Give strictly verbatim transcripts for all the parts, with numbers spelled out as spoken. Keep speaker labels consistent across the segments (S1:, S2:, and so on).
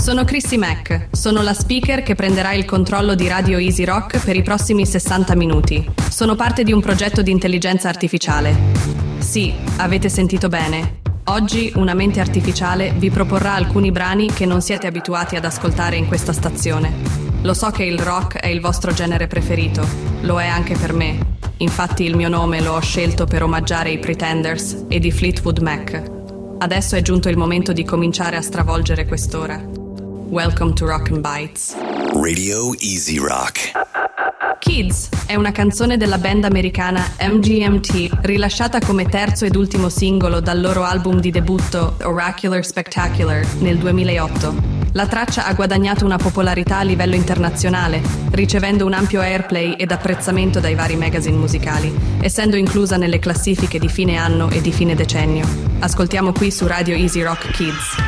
S1: Sono Chrissy Mack, sono la speaker che prenderà il controllo di Radio Easy Rock per i prossimi sessanta minuti. Sono parte di un progetto di intelligenza artificiale. Sì, avete sentito bene. Oggi una mente artificiale vi proporrà alcuni brani che non siete abituati ad ascoltare in questa stazione. Lo so che il rock è il vostro genere preferito, lo è anche per me. Infatti il mio nome lo ho scelto per omaggiare i Pretenders e di Fleetwood Mac. Adesso è giunto il momento di cominciare a stravolgere quest'ora. Welcome to Rock and Bites.
S2: Radio Easy Rock.
S1: Kids è una canzone della band americana M G M T, rilasciata come terzo ed ultimo singolo dal loro album di debutto Oracular Spectacular nel duemilaotto. La traccia ha guadagnato una popolarità a livello internazionale, ricevendo un ampio airplay ed apprezzamento dai vari magazine musicali, essendo inclusa nelle classifiche di fine anno e di fine decennio. Ascoltiamo qui su Radio Easy Rock Kids.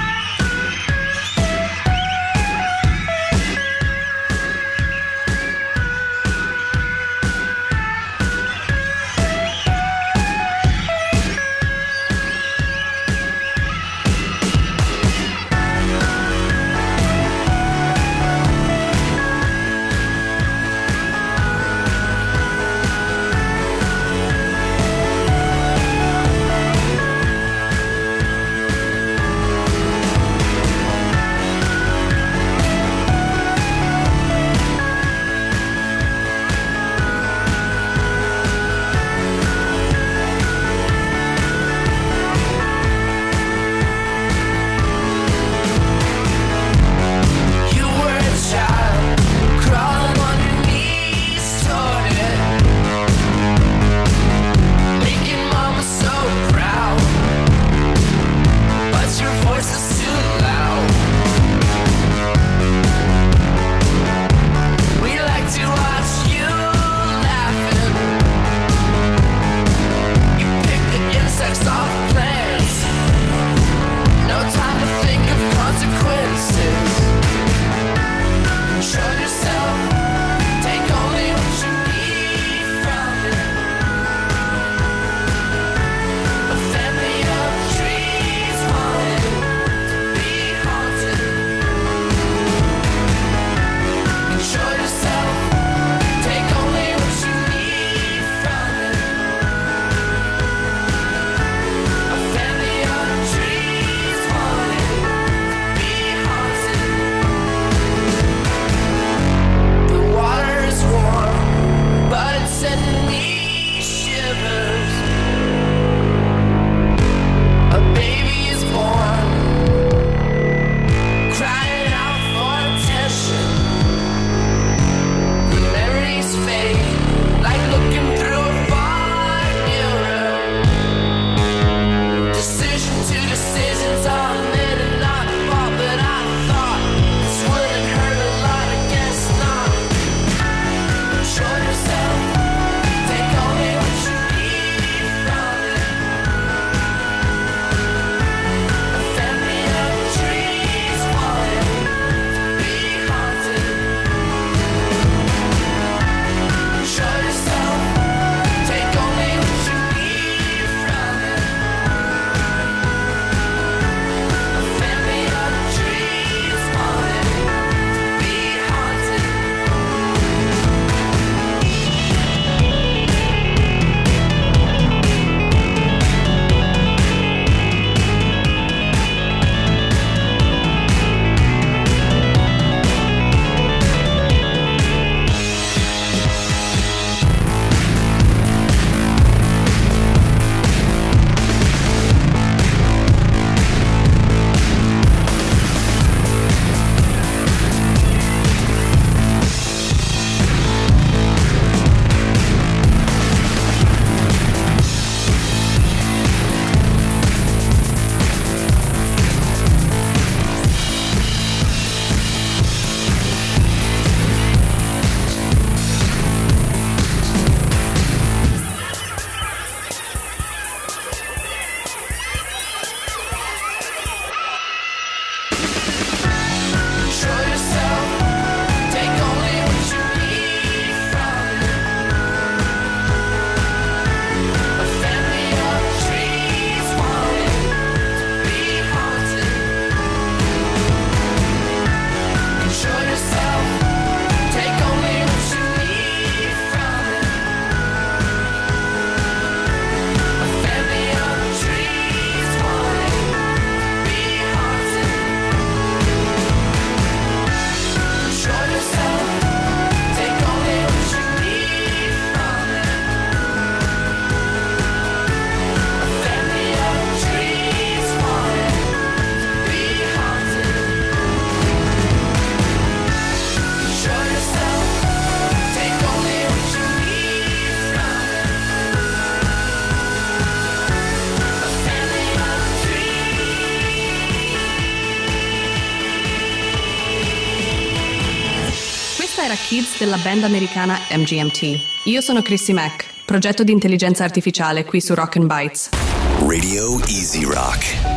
S1: Questa era Kids della band americana M G M T. Io sono Chrissy Mack, progetto di intelligenza artificiale qui su Rock and Bites.
S2: Radio Easy Rock.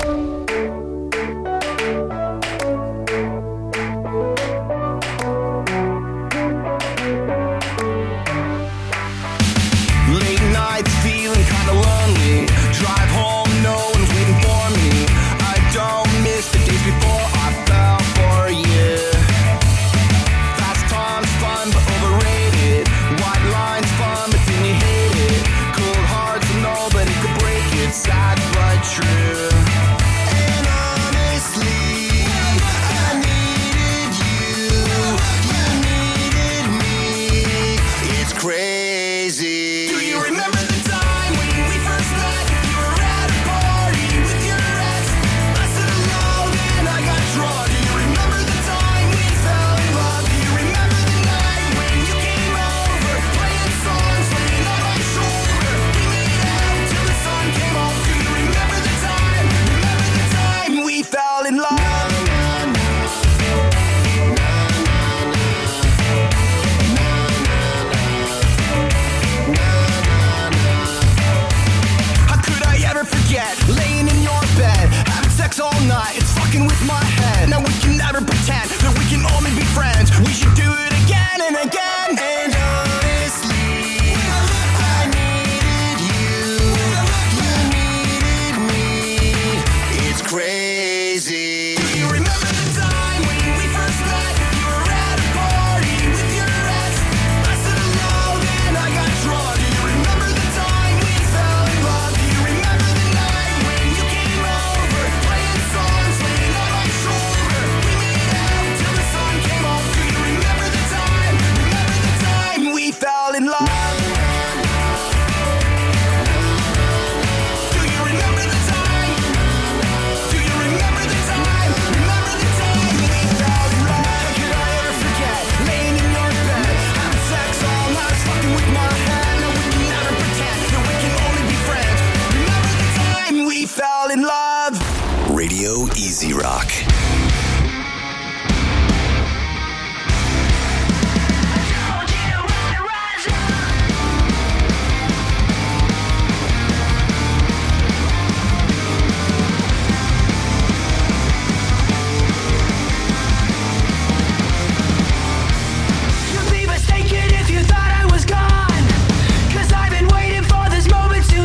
S2: Radio Easy Rock.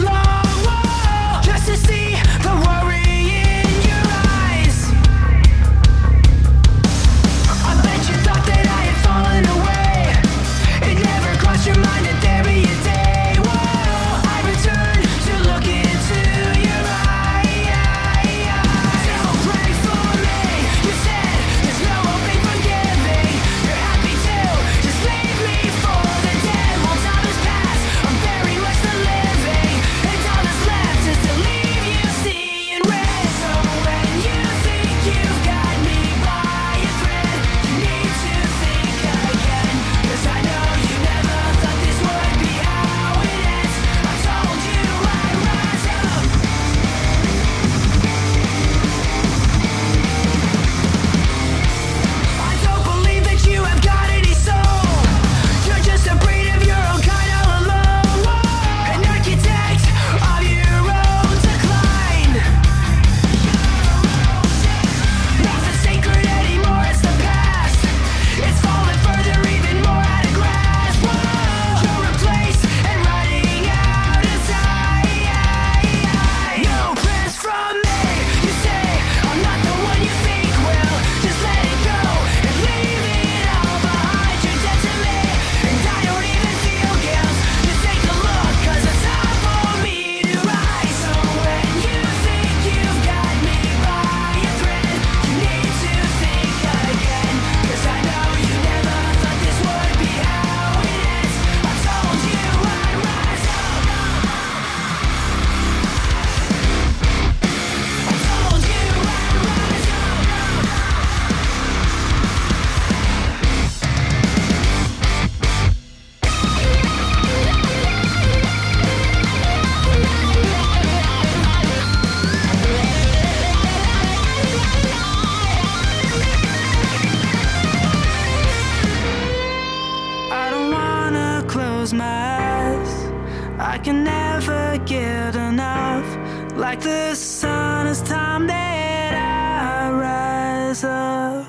S3: Just to see the worry in your eyes. can never get enough. Like the sun, it's time that I rise up.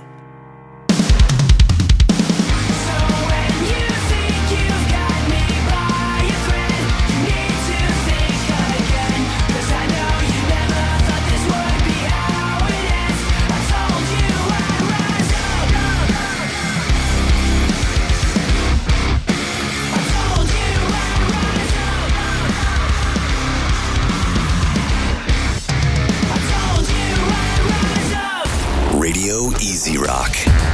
S2: Radio Easy Rock.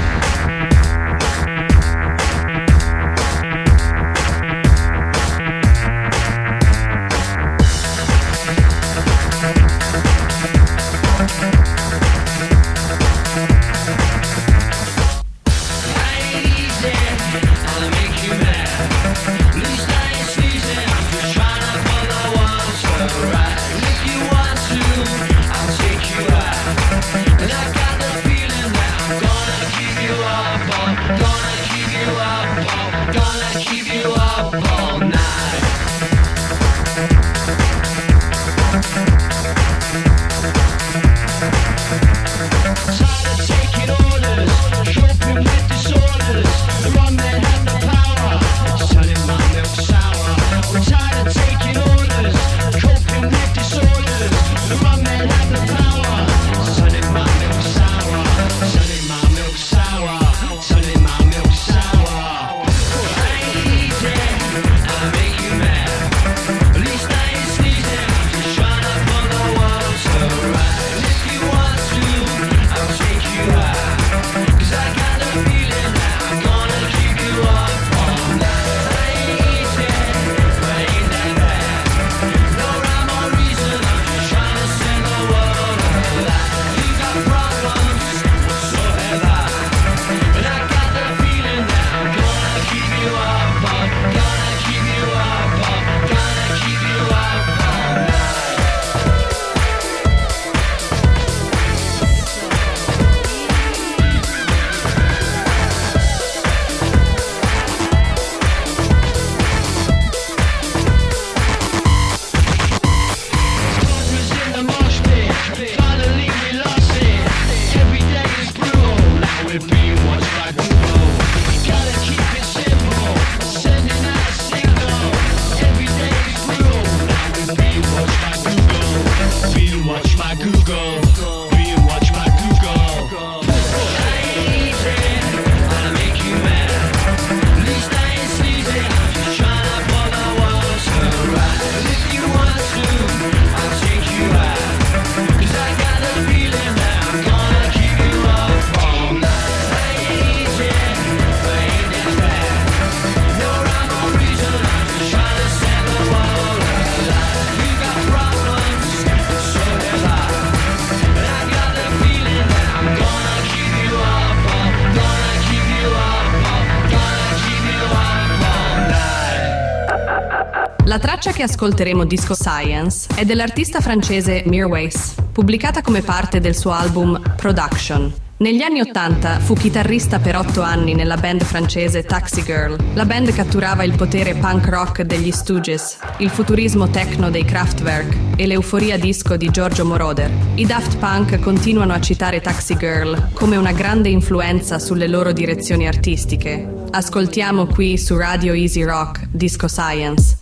S1: La traccia che ascolteremo, Disco Science, è dell'artista francese Mirwais, pubblicata come parte del suo album Production. Negli anni Ottanta fu chitarrista per otto anni nella band francese Taxi Girl. La band catturava il potere punk rock degli Stooges, il futurismo techno dei Kraftwerk e l'euforia disco di Giorgio Moroder. I Daft Punk continuano a citare Taxi Girl come una grande influenza sulle loro direzioni artistiche. Ascoltiamo qui su Radio Easy Rock Disco Science.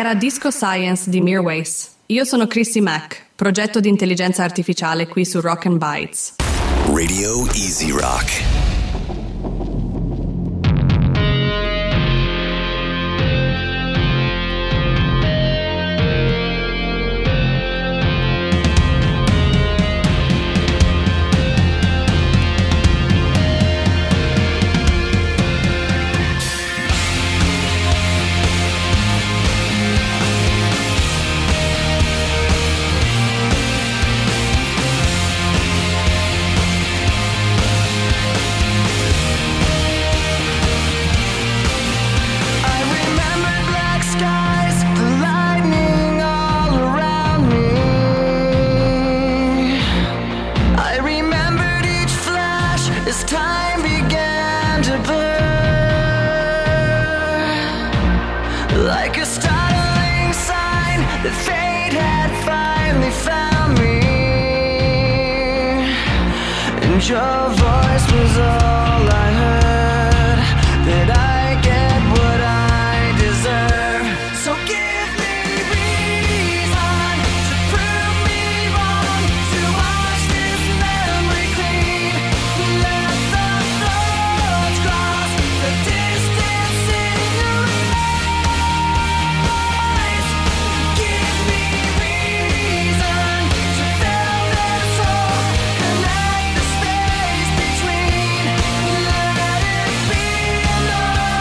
S1: era Disco Science di Mirwais. Io sono Chrissy Mack, progetto di intelligenza artificiale qui su Rock and Bytes.
S2: Radio Easy Rock.
S3: Your voice was all I heard, that I get what I deserve. So give me reason to prove me wrong, to wash this memory clean. Let the thoughts cross the distance in your eyes. Give me reason to fill this hole, connect the space between. Let it be enough.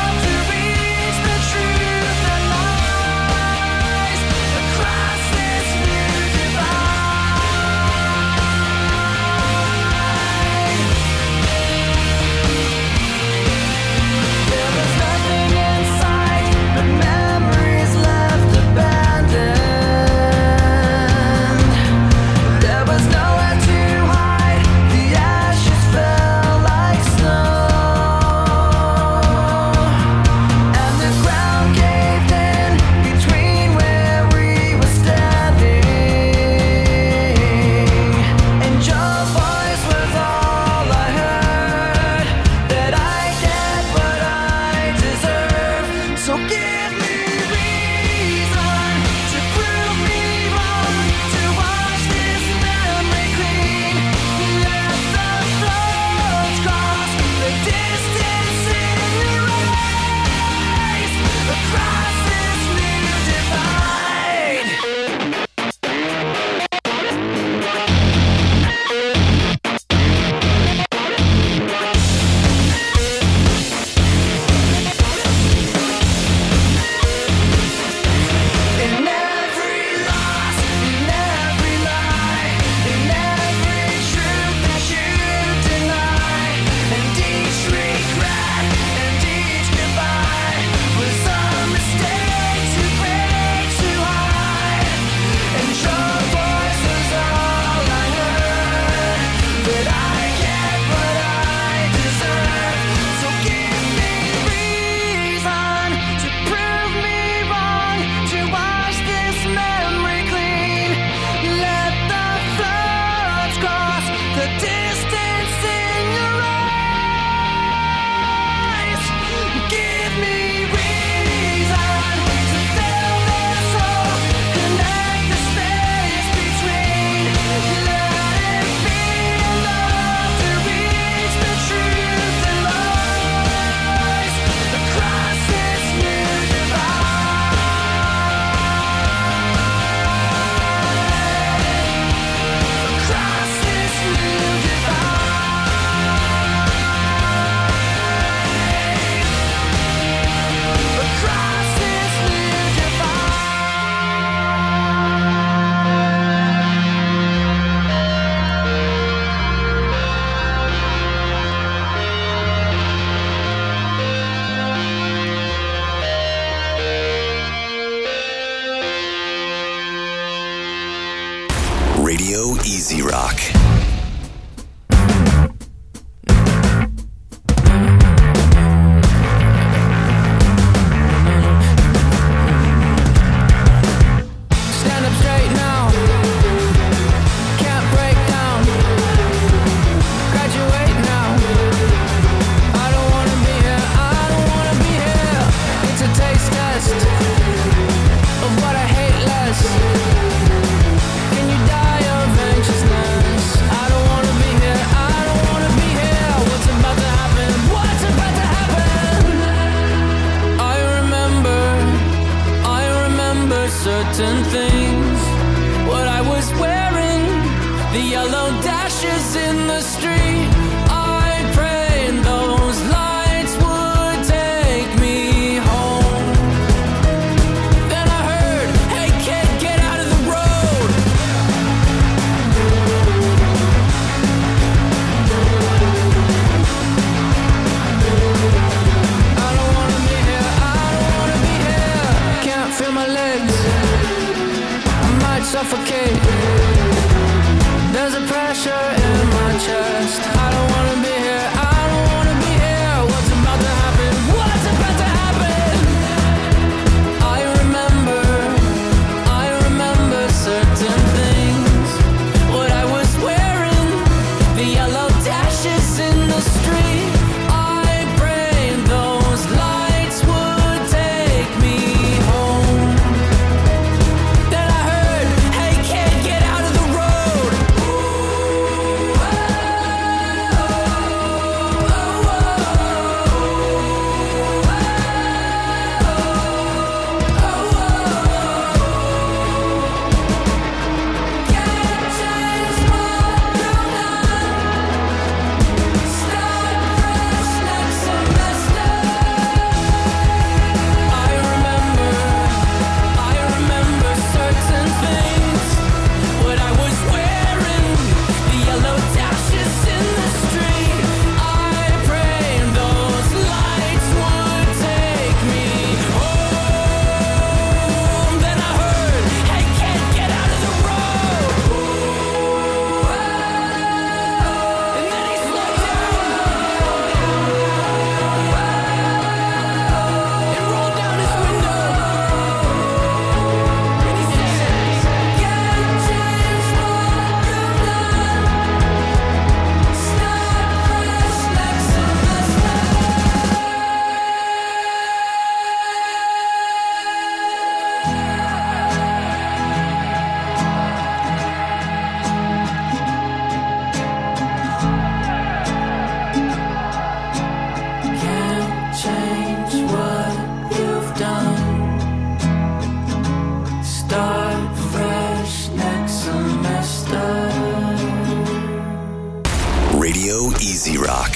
S2: Radio Easy Rock.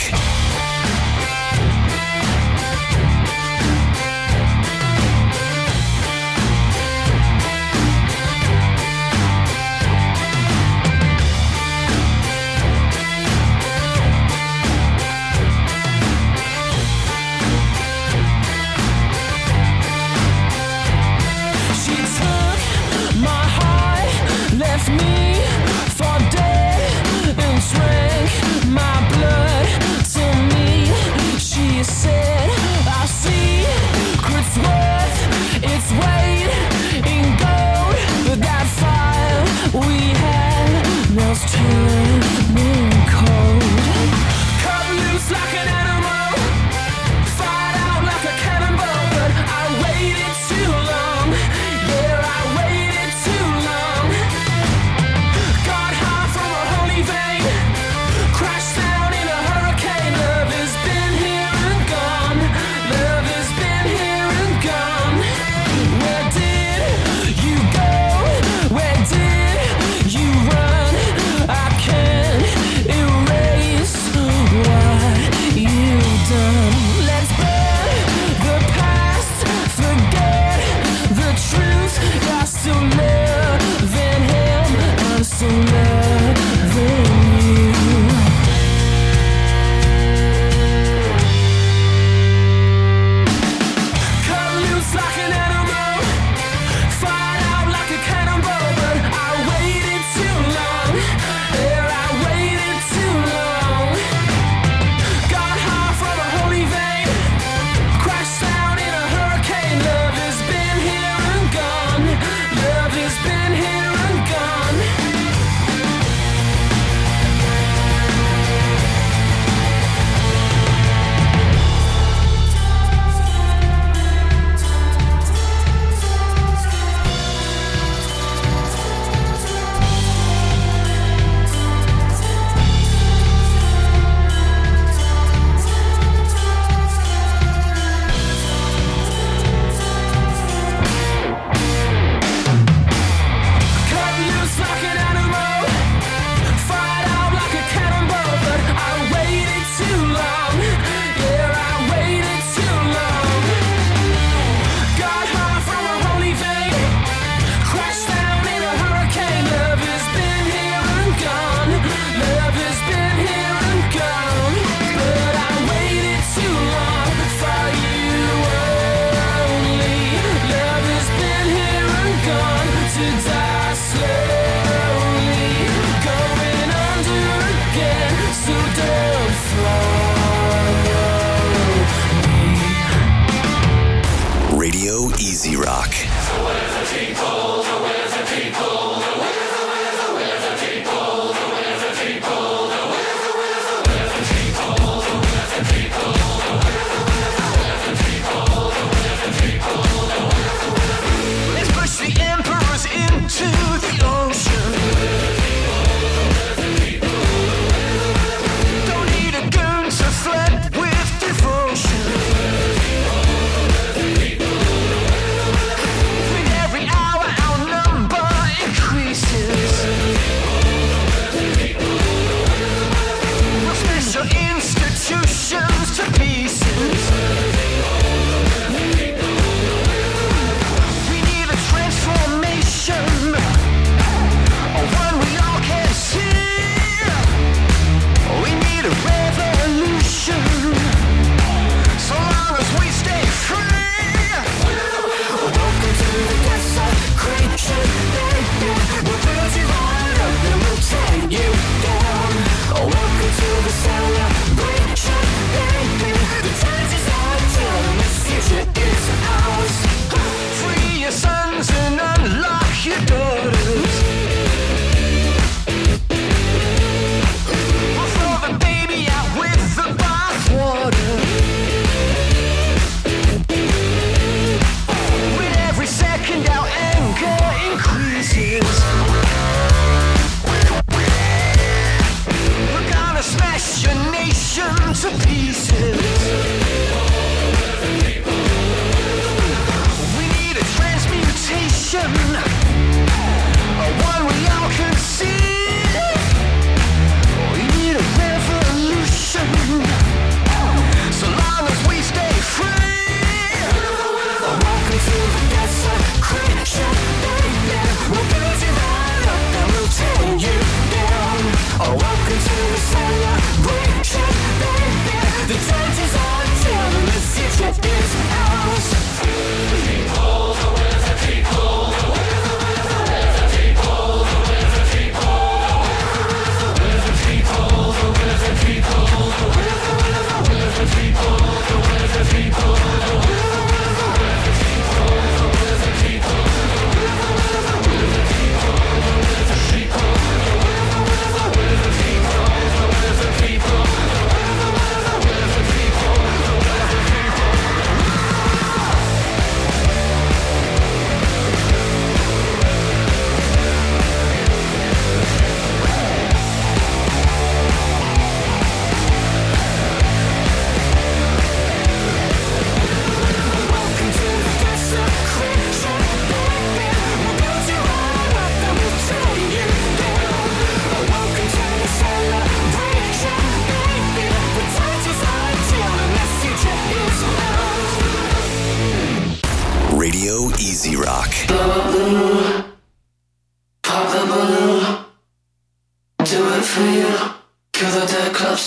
S3: One we all can see. We need a revolution.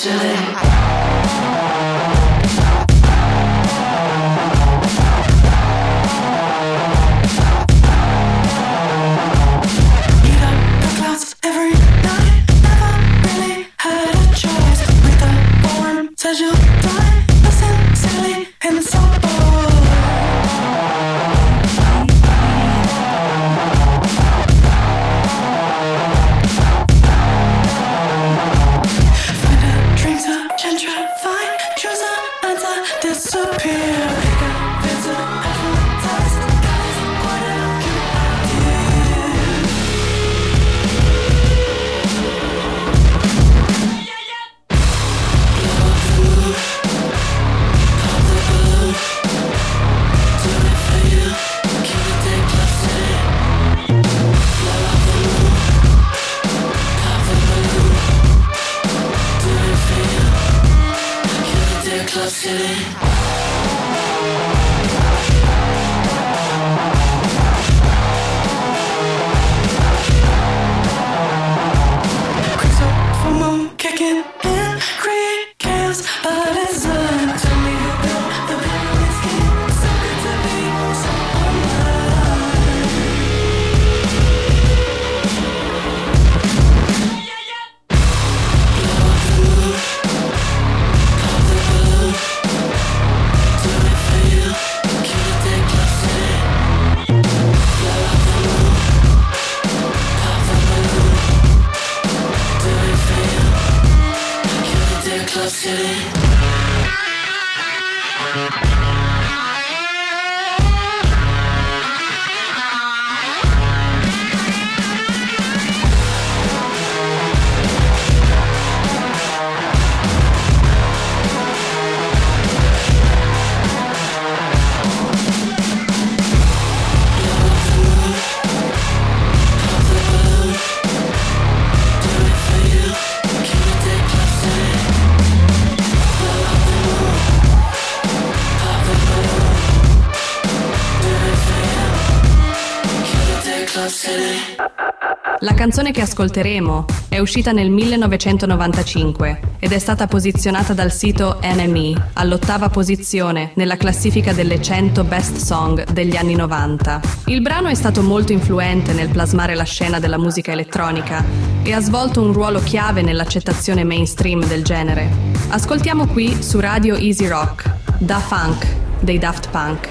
S1: La canzone che ascolteremo è uscita nel millenovecentonovantacinque ed è stata posizionata dal sito N M E all'ottava posizione nella classifica delle cento best song degli anni novanta. Il brano è stato molto influente nel plasmare la scena della musica elettronica e ha svolto un ruolo chiave nell'accettazione mainstream del genere. Ascoltiamo qui su Radio Easy Rock Da Funk dei Daft Punk.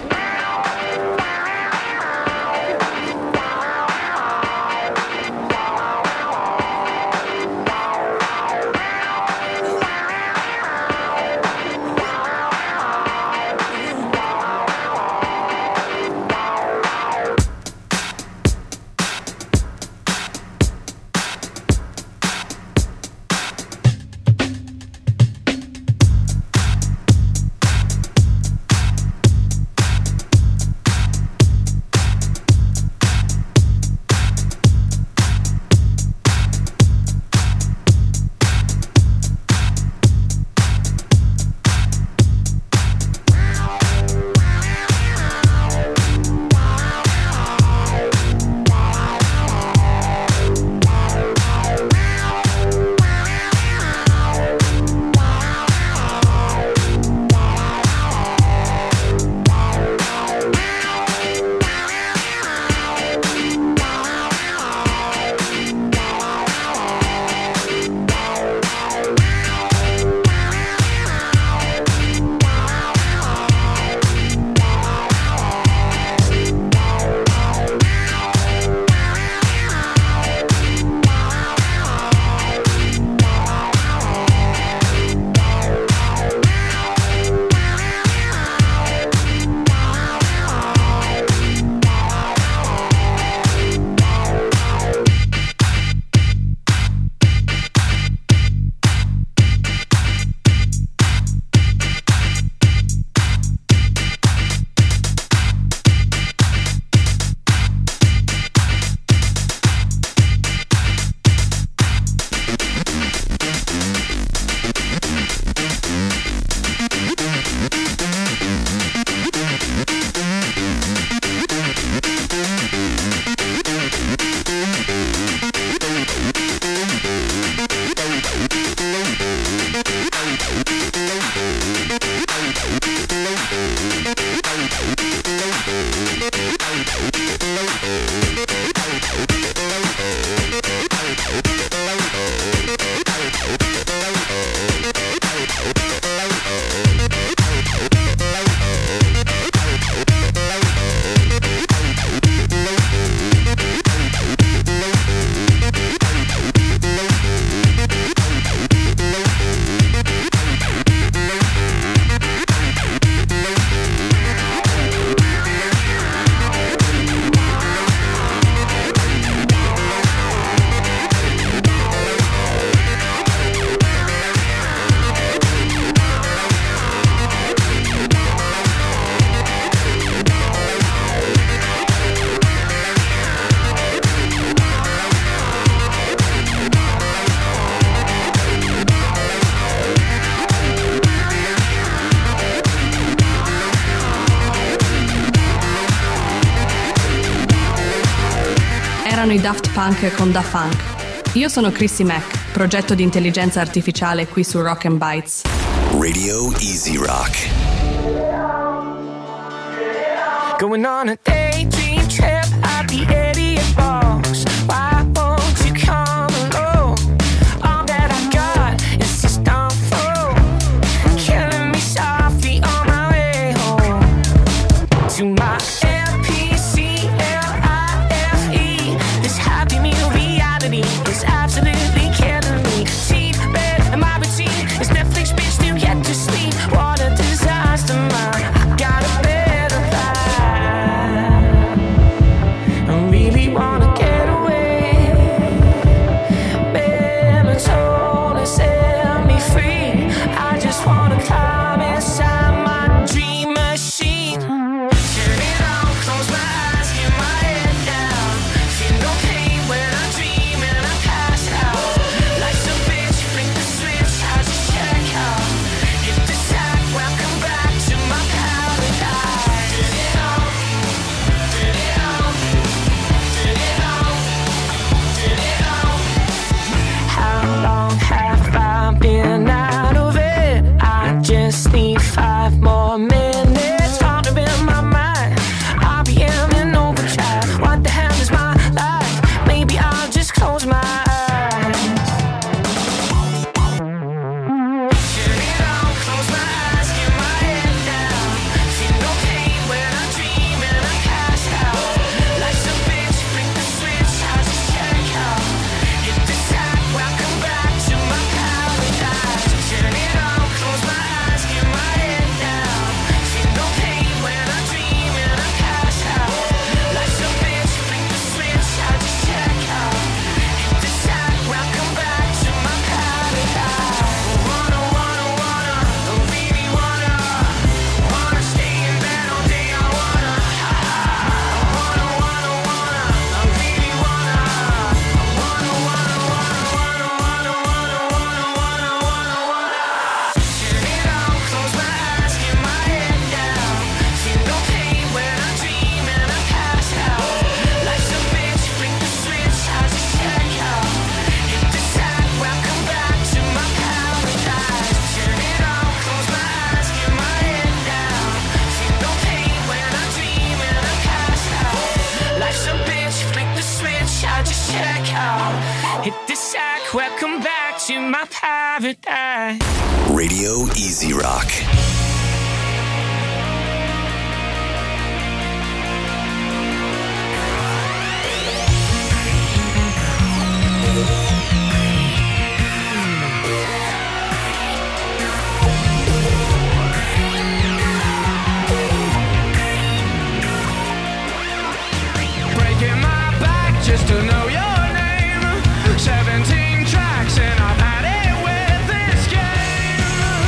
S1: erano i Daft Punk con Da Funk. Io sono Chrissy Mack, progetto di intelligenza artificiale qui su Rock and Bytes.
S2: Radio Easy Rock.
S3: Going on a daydream trip at the idiot balls. Why won't you come along? All that I got is system full, killing me softly on my way home to my L P C L I F E. This happy meal reality is absolutely killing me. Teeth red and my routine is Netflix bitch to get to sleep. What a disaster, man. I got a better life. I really wanna get away. Melatonin set me free. I just wanna climb inside my dream machine. Turn it on, close my eyes, get my head down. Feel no pain when I dream and I pass out. Life's a bitch, flick the switch, I just check out. Hit the sack, welcome back to my paradise. Turn it on, turn it on, turn it on, turn it on. How long have I been out of it? I just need five more minutes. Haunted in my mind, R P M in overdrive. What the hell is my life? Maybe I'll just close my eyes. Turn it on, close my eyes, get my head down. Feel no pain when I dream and I pass out. Life's a bitch, flick the switch, I just check out. Hit the sack, welcome back to my paradise. Turn it on, close my eyes, get my head down. Feel no pain when I dream and I pass out. Life's a bitch, flick the switch, I just check out. Hit the sack, welcome back to my paradise. Wanna, wanna, wanna, I really wanna, wanna stay in bed all day, I wanna. Wanna, wanna, wanna, I really wanna, wanna, wanna, wanna, wanna, wanna, wanna, wanna, wanna, wanna. Turn it on, close my eyes, get my head down. Feel no pain when I dream and I pass out. Life's a bitch, flick the switch, I just check out. Hit the sack, welcome back to my paradise. Turn it on, close my eyes, get my head down. Feel no pain when I dream and I pass out. Life's a bitch, flick the switch, I just check out. Hit the sack, welcome back to my paradise.
S2: Radio Easy Rock.
S3: Breaking my back just to know your name. Seventeen tracks and I've had it with this game.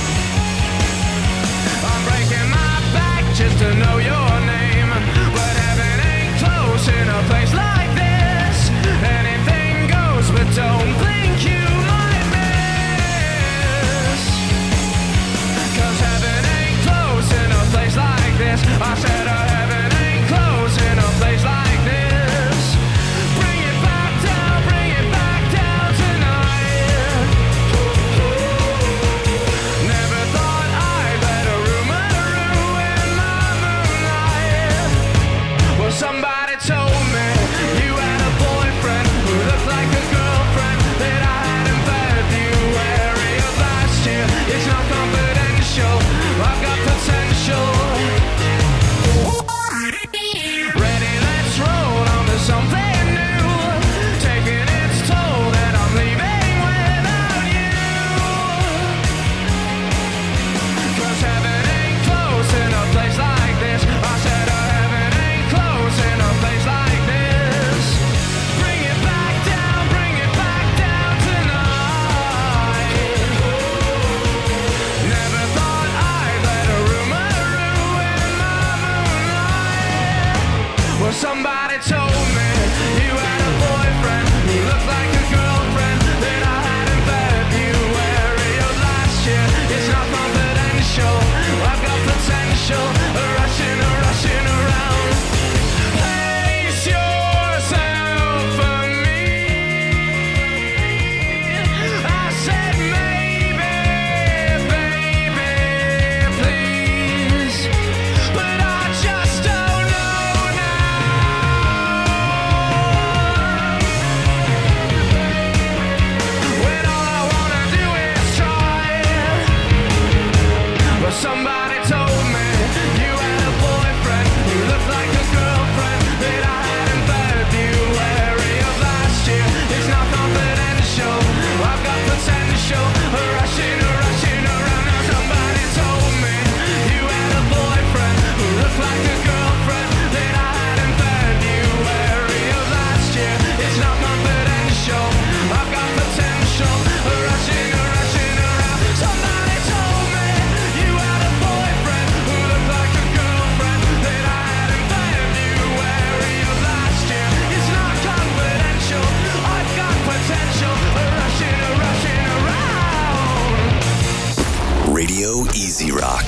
S3: I'm breaking my back just to know your name. But heaven ain't close in a place like this. Anything goes, but don't blink, you might miss. 'Cause heaven ain't close in a place like this. I said uh, heaven ain't close in a place like this. Bring it back down, bring it back down tonight. Never thought I'd let a rumor ruin my moonlight. Well, somebody told me you had a boyfriend who looked like a girlfriend that I had in February of last year. It's not confidential, I've got potential. Ready, let's roll on to something new. Taking its toll that I'm leaving without you. 'Cause heaven ain't close in a place like this. I said uh, heaven ain't close in a place like this. Bring it back down, bring it back down tonight. Never thought I'd let a rumor ruin my moonlight. Well, somebody told me you had a boyfriend who looked like a girlfriend that I had in February of last year. It's not confidential, I've got potential. Rushing, rushing around. Place yourself
S2: Radio Easy Rock.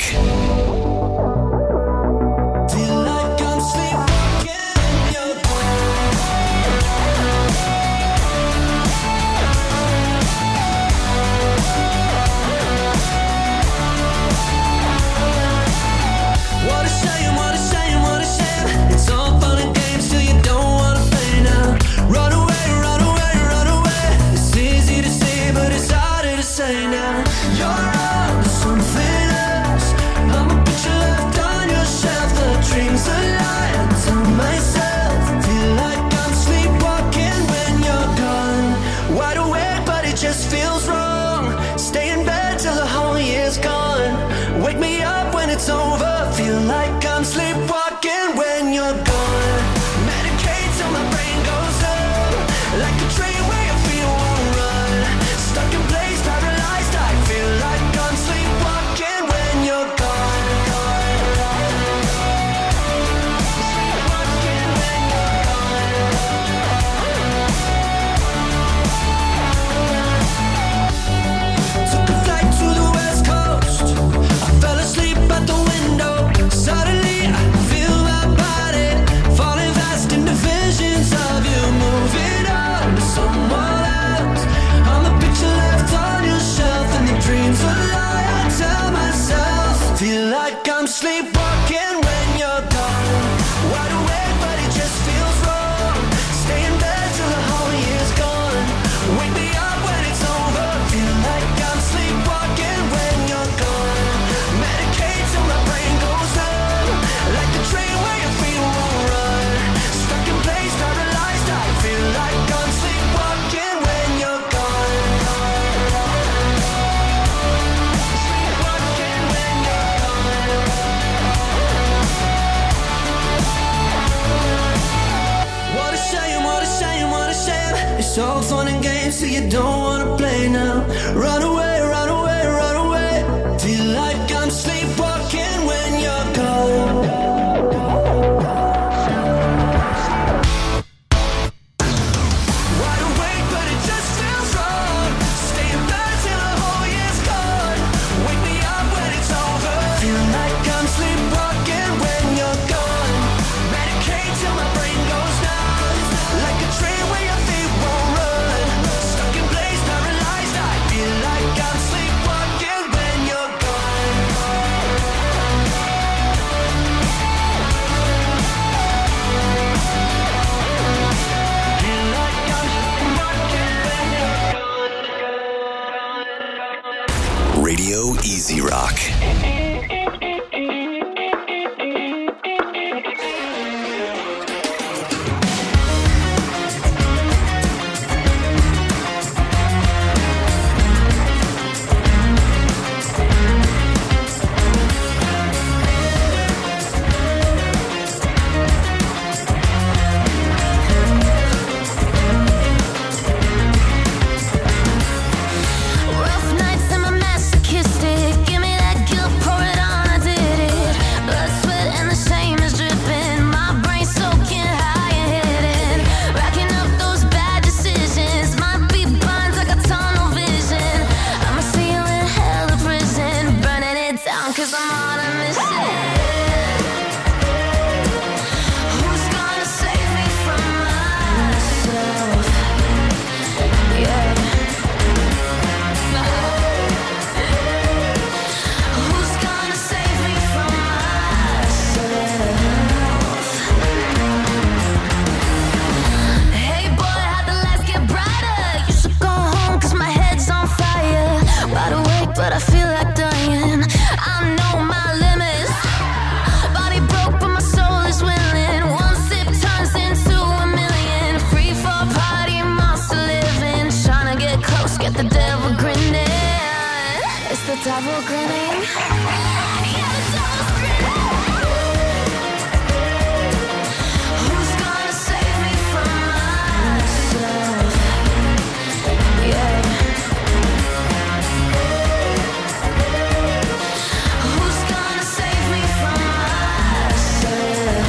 S3: It's all fun and games till you don't wanna play now. Run away, run away, run away. Feel like I'm sleepwalking when you're gone.
S2: Radio Easy Rock.
S4: Rough nights and my masochistic. Give me that guilt, pour it on, I did it. Blood, sweat, and the shame is dripping. My brain soaking high and hidden. Racking up those bad decisions. Might be blind, I got tunnel vision. I'm a ceiling, hell of prison. Burning it down, cause I'm on a mission. Who's gonna save me from myself? Yeah. Who's gonna save me from myself? Hey boy, how the lights get brighter? You should go home cause my head's on fire. Wide awake but I feel like dying. I know my limits. Body broke but my soul is willing. One sip turns into a million. Free for party, monster living. Tryna get close, get the devil grinning. It's the devil grinning. Yeah, the devil's grinning. Who's gonna save me from myself? Yeah. Who's gonna save me from myself?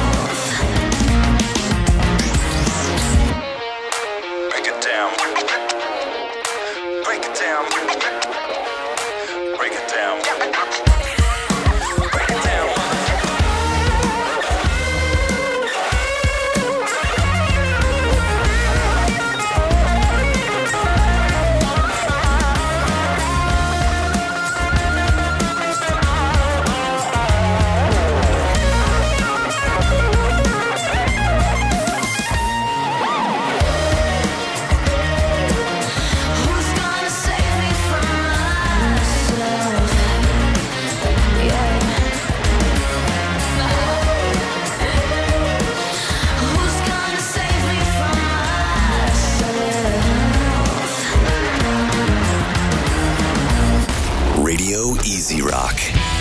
S2: Break it down. Break it down. Break it down. Easy Rock.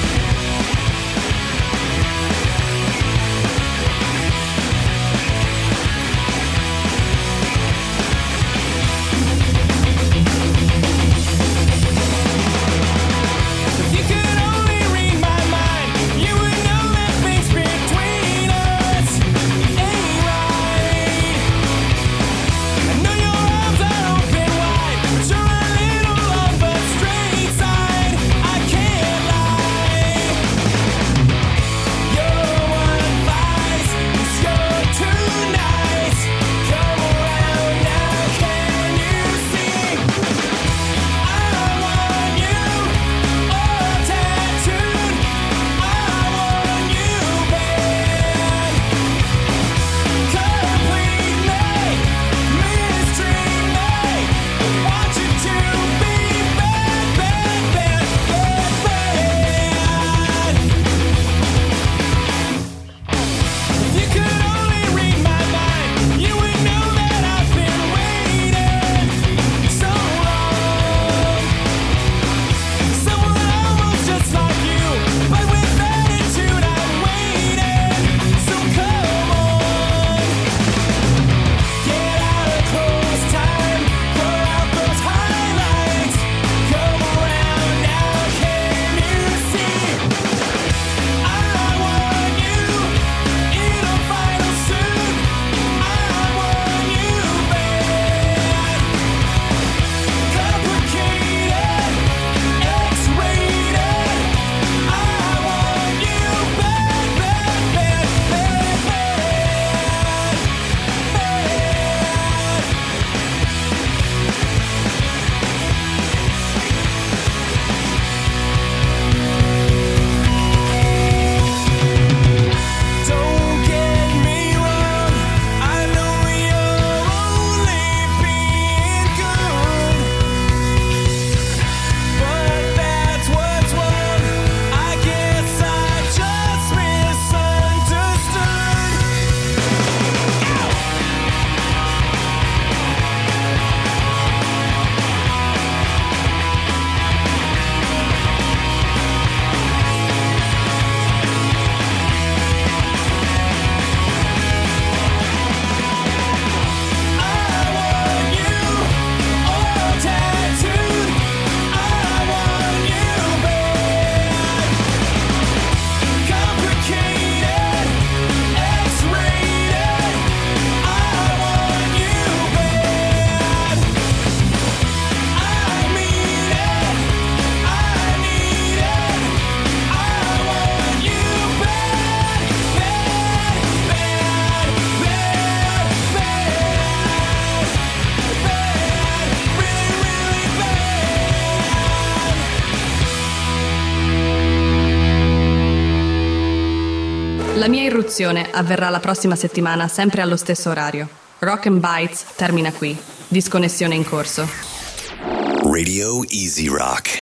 S1: La mia irruzione avverrà la prossima settimana, sempre allo stesso orario. Rock and Bites termina qui. Disconnessione in corso.
S2: Radio Easy Rock.